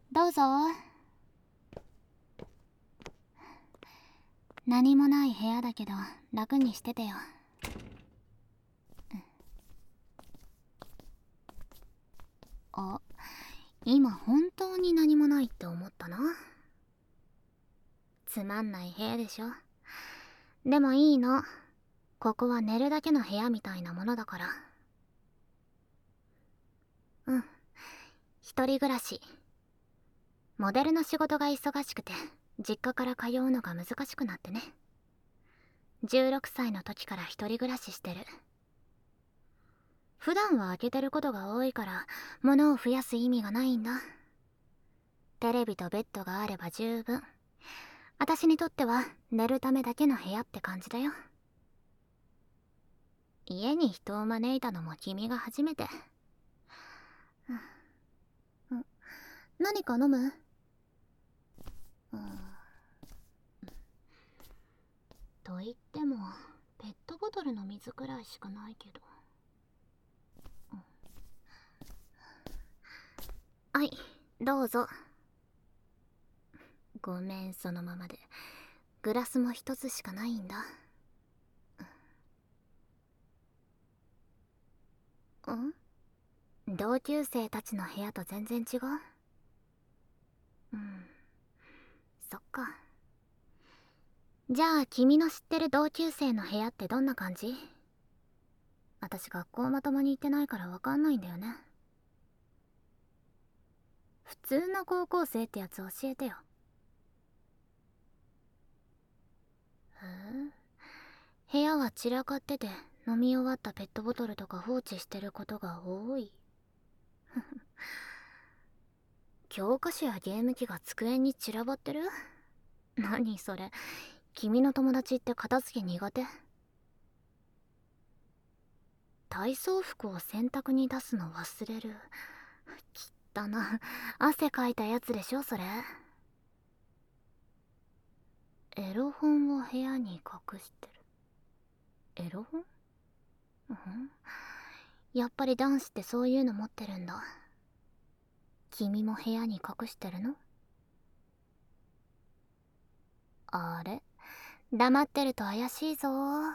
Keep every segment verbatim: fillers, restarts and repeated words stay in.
どうぞ。何もない部屋だけど楽にしててよ。あ、今本当に何もないって思ったな。つまんない部屋でしょ。でもいいの。ここは寝るだけの部屋みたいなものだから。うん。一人暮らし。モデルの仕事が忙しくて実家から通うのが難しくなってね。じゅうろくさいの時から一人暮らししてる。普段は開けてることが多いから物を増やす意味がないんだ。テレビとベッドがあれば十分。私にとっては寝るためだけの部屋って感じだよ。家に人を招いたのも君が初めて。うん、何か飲む？うん、と言ってもペットボトルの水くらいしかないけど。うん、はい、どうぞ。ごめん、そのままで。グラスも一つしかないんだ。ん？同級生たちの部屋と全然違う？うん、そっか。じゃあ君の知ってる同級生の部屋ってどんな感じ？私学校まともに行ってないからわかんないんだよね。普通の高校生ってやつ教えてよ。へえ。部屋は散らかってて飲み終わったペットボトルとか放置してることが多い。教科書やゲーム機が机に散らばってる？何それ。君の友達って片付け苦手？体操服を洗濯に出すの忘れる。きったな。汗かいたやつでしょそれ。エロ本を部屋に隠してる。エロ本？うん、やっぱり男子ってそういうの持ってるんだ。君も部屋に隠してるの？あれ、黙ってると怪しいぞ。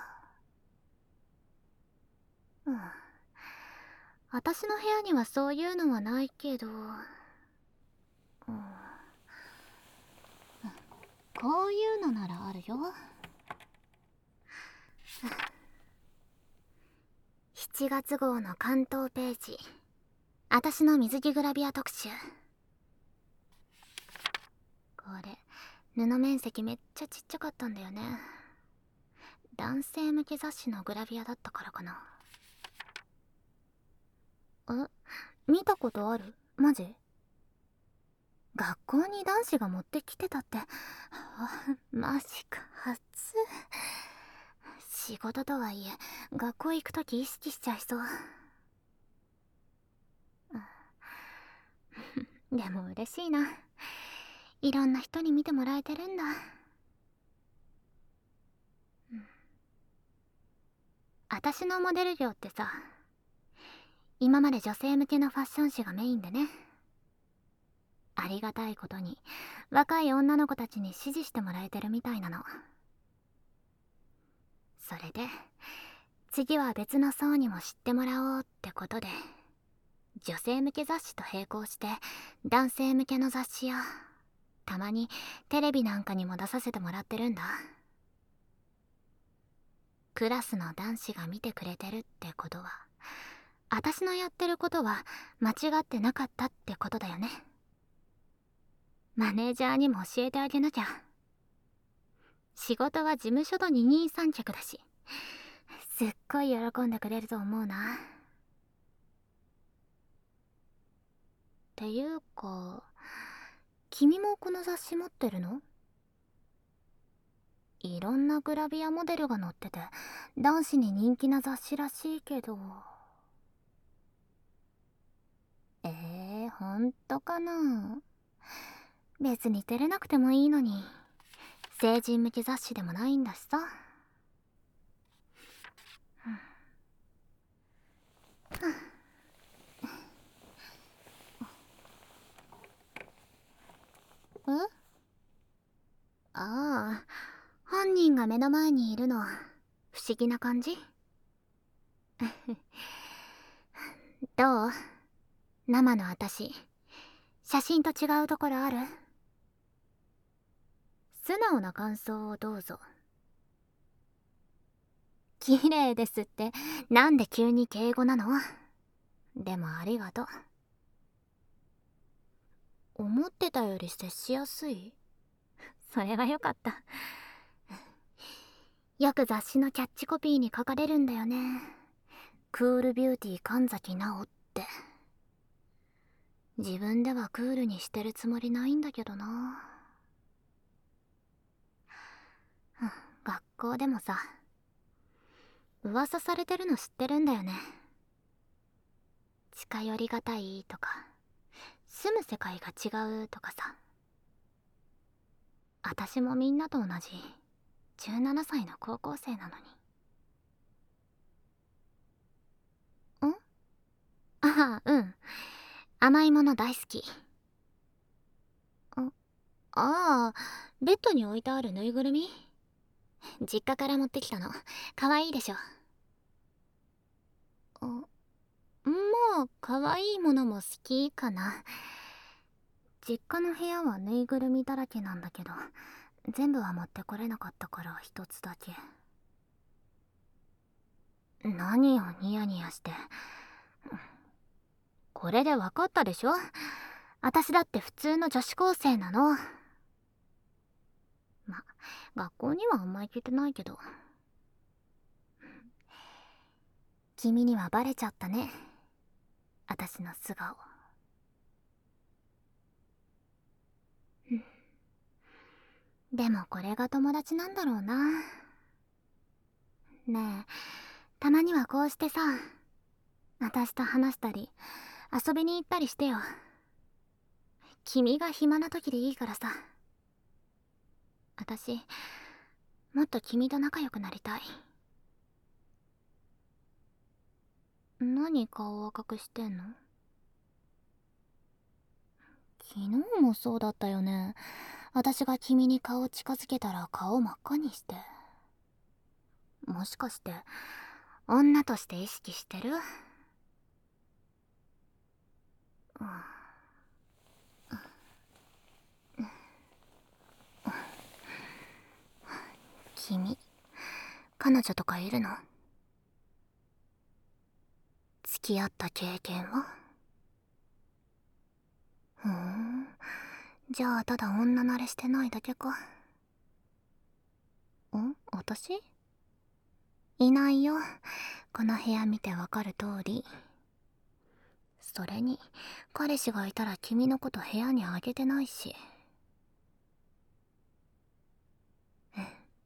うん。私の部屋にはそういうのはないけど、うん、こういうのならあるよ。しちがつ号の関東ページ。私の水着グラビア特集。これ布面積めっちゃちっちゃかったんだよね。男性向け雑誌のグラビアだったからかな。え、見たことある？マジ？学校に男子が持ってきてたって。あ、マジか。初。仕事とはいえ学校行くとき意識しちゃいそう。でも嬉しいな。いろんな人に見てもらえてるんだ。私のモデル業ってさ、今まで女性向けのファッション誌がメインでね。ありがたいことに若い女の子たちに支持してもらえてるみたいなの。それで次は別の層にも知ってもらおうってことで、女性向け雑誌と並行して男性向けの雑誌やたまにテレビなんかにも出させてもらってるんだ。クラスの男子が見てくれてるってことは、私のやってることは間違ってなかったってことだよね。マネージャーにも教えてあげなきゃ。仕事は事務所と二人三脚だし、すっごい喜んでくれると思うな。っていうか、君もこの雑誌持ってるの？いろんなグラビアモデルが載ってて男子に人気な雑誌らしいけど。えー、ほんとかな？別に照れなくてもいいのに。成人向け雑誌でもないんだしさ。 が目の前にいるの不思議な感じ？どう？生の私、写真と違うところある？素直な感想をどうぞ。綺麗ですって、なんで急に敬語なの？でもありがとう。思ってたより接しやすい？それはよかった。よく雑誌のキャッチコピーに書かれるんだよね。クールビューティー神崎直って。自分ではクールにしてるつもりないんだけどな。学校でもさ、噂されてるの知ってるんだよね。近寄りがたいとか、住む世界が違うとかさ。私もみんなと同じじゅうななさいの高校生なのに。ん？ああ、うん。甘いもの大好き。ああ、ベッドに置いてあるぬいぐるみ？実家から持ってきたの。かわいいでしょ。あ、まあ、かわいいものも好きかな。実家の部屋はぬいぐるみだらけなんだけど、全部は持ってこれなかったから一つだけ。何をニヤニヤして。これで分かったでしょ？私だって普通の女子高生なの。ま、学校にはあんま行けてないけど。君にはバレちゃったね。私の素顔。でもこれが友達なんだろうな。ねえ、たまにはこうしてさ、私と話したり、遊びに行ったりしてよ。君が暇な時でいいからさ。私、もっと君と仲良くなりたい。何顔赤くしてんの？昨日もそうだったよね。私が君に顔近づけたら顔真っ赤にして。もしかして女として意識してる？君、彼女とかいるの？付き合った経験は？ふーん、じゃあただ女慣れしてないだけか。ん？私？いないよ。この部屋見てわかる通り。それに彼氏がいたら君のこと部屋にあげてないし。え、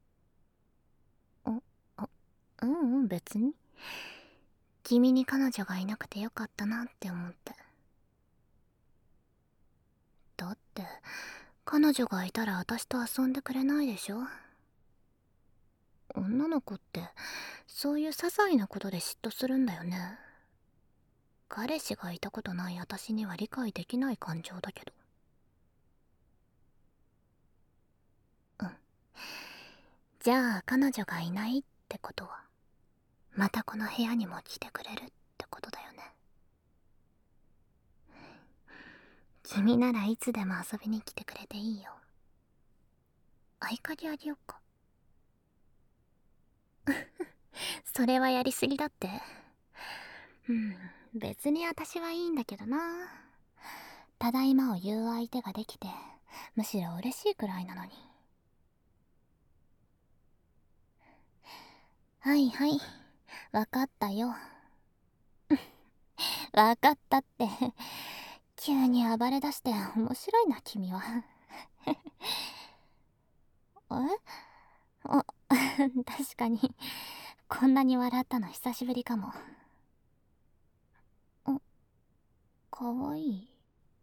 お、あ、うんうん、別に。君に彼女がいなくてよかったなって思って。だって彼女がいたら私と遊んでくれないでしょ。女の子ってそういう些細なことで嫉妬するんだよね。彼氏がいたことない私には理解できない感情だけど。うん。じゃあ彼女がいないってことはまたこの部屋にも来てくれるってことだよね。君ならいつでも遊びに来てくれていいよ。合鍵あげよっか？それはやりすぎだって。うん、別に私はいいんだけどな。ただいまを言う相手ができてむしろ嬉しいくらいなのに。はいはい、わかったよ。わかったって。急に暴れ出して面白いな君は。え？あ、確かにこんなに笑ったの久しぶりかも。あ、かわいい。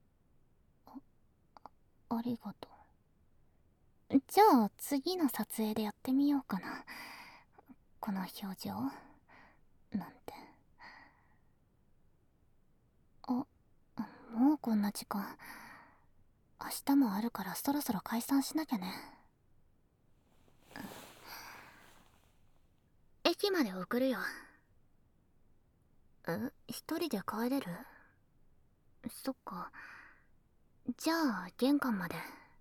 あ、ありがとう。じゃあ次の撮影でやってみようかな。この表情なんて。あ、もうこんな時間。明日もあるからそろそろ解散しなきゃね。 駅まで送るよ。え、一人で帰れる？そっか。じゃあ玄関まで。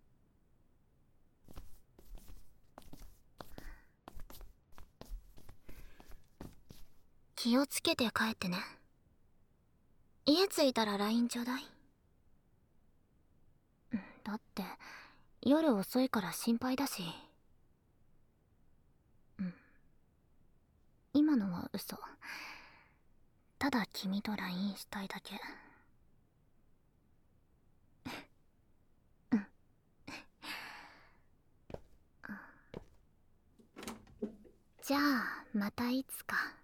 気をつけて帰ってね。家着いたら ライン ちょうだい。だって夜遅いから心配だし。うん。今のは嘘。ただ君と ライン したいだけ。うん。じゃあまたいつか。